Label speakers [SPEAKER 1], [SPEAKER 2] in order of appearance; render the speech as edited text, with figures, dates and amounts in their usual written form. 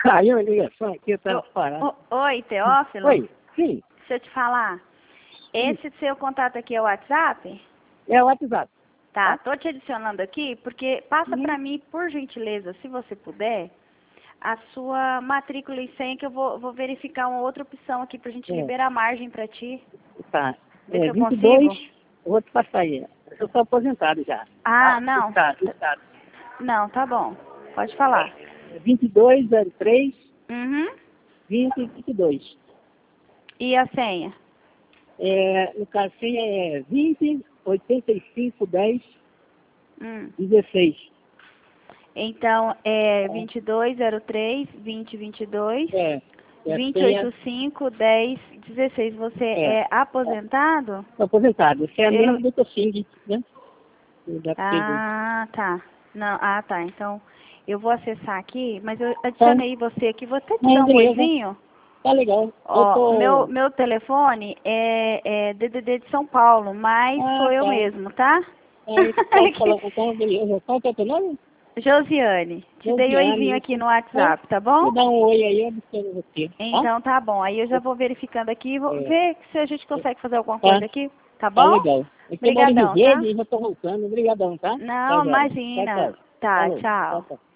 [SPEAKER 1] Caiu a ligação aqui, eu tava parado.
[SPEAKER 2] Oi, Teófilo?
[SPEAKER 1] Oi, sim,
[SPEAKER 2] Deixa eu te falar. Esse seu contato aqui é o WhatsApp?
[SPEAKER 1] é o WhatsApp.
[SPEAKER 2] Tá, tô te adicionando aqui, porque passa pra mim, por gentileza, se você puder, a sua matrícula e senha, que eu vou verificar uma outra opção aqui pra gente liberar a margem pra ti.
[SPEAKER 1] Tá,
[SPEAKER 2] Vê se eu
[SPEAKER 1] 22,
[SPEAKER 2] consigo.
[SPEAKER 1] eu vou te passar aí. Eu sou aposentado já.
[SPEAKER 2] Ah, não.
[SPEAKER 1] Estado.
[SPEAKER 2] Não, tá bom. Pode falar.
[SPEAKER 1] 2203
[SPEAKER 2] Uhum.
[SPEAKER 1] 2022.
[SPEAKER 2] E a senha?
[SPEAKER 1] No caso, senha é 20 85 10
[SPEAKER 2] Hum.
[SPEAKER 1] 16.
[SPEAKER 2] Então, é 2203 2022
[SPEAKER 1] É.
[SPEAKER 2] 285 10 16. Você é aposentado?
[SPEAKER 1] Sou aposentado. Essa é a
[SPEAKER 2] Eu
[SPEAKER 1] mesma
[SPEAKER 2] não...
[SPEAKER 1] do Tofing, né?
[SPEAKER 2] Ah, tá. Não, tá. Então, eu vou acessar aqui, mas eu adicionei você aqui. Vou até te dar um oizinho.
[SPEAKER 1] Tá legal.
[SPEAKER 2] Ó, meu telefone é DDD de São Paulo, mas sou eu mesmo, tá?
[SPEAKER 1] Beleza. Qual que é o teu nome?
[SPEAKER 2] Josiane, te dei oizinho aqui no WhatsApp, tá bom?
[SPEAKER 1] Me dá um oi aí, eu observo você.
[SPEAKER 2] Então tá bom, aí eu já vou verificando aqui e vou ver se a gente consegue fazer alguma coisa aqui, tá
[SPEAKER 1] Tá
[SPEAKER 2] bom?
[SPEAKER 1] legal.
[SPEAKER 2] Obrigadão, tá?
[SPEAKER 1] Eu já tô voltando. Obrigadão, tá?
[SPEAKER 2] Não, imagina. Tá, tchau.